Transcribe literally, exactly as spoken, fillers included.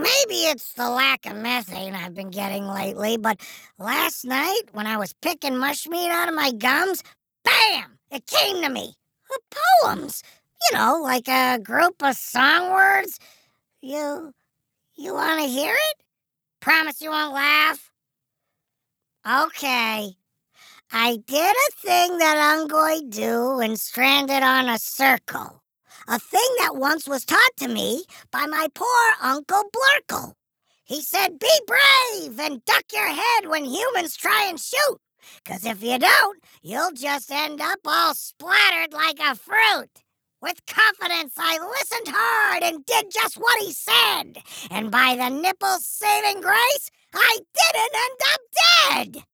Maybe it's the lack of methane I've been getting lately, but last night when I was picking mush meat out of my gums, bam! It came to me. Uh, Poems. You know, like a group of song words. You you want to hear it? Promise you won't laugh? Okay. I did a thing that Ungoy do and stranded on a circle. A thing that once was taught to me by my poor Uncle Blurkle. He said, be brave and duck your head when humans try and shoot. 'Cause if you don't, you'll just end up all splattered like a fruit. With confidence, I listened hard and did just what he said. And by the nipple's saving grace, I didn't end up dead.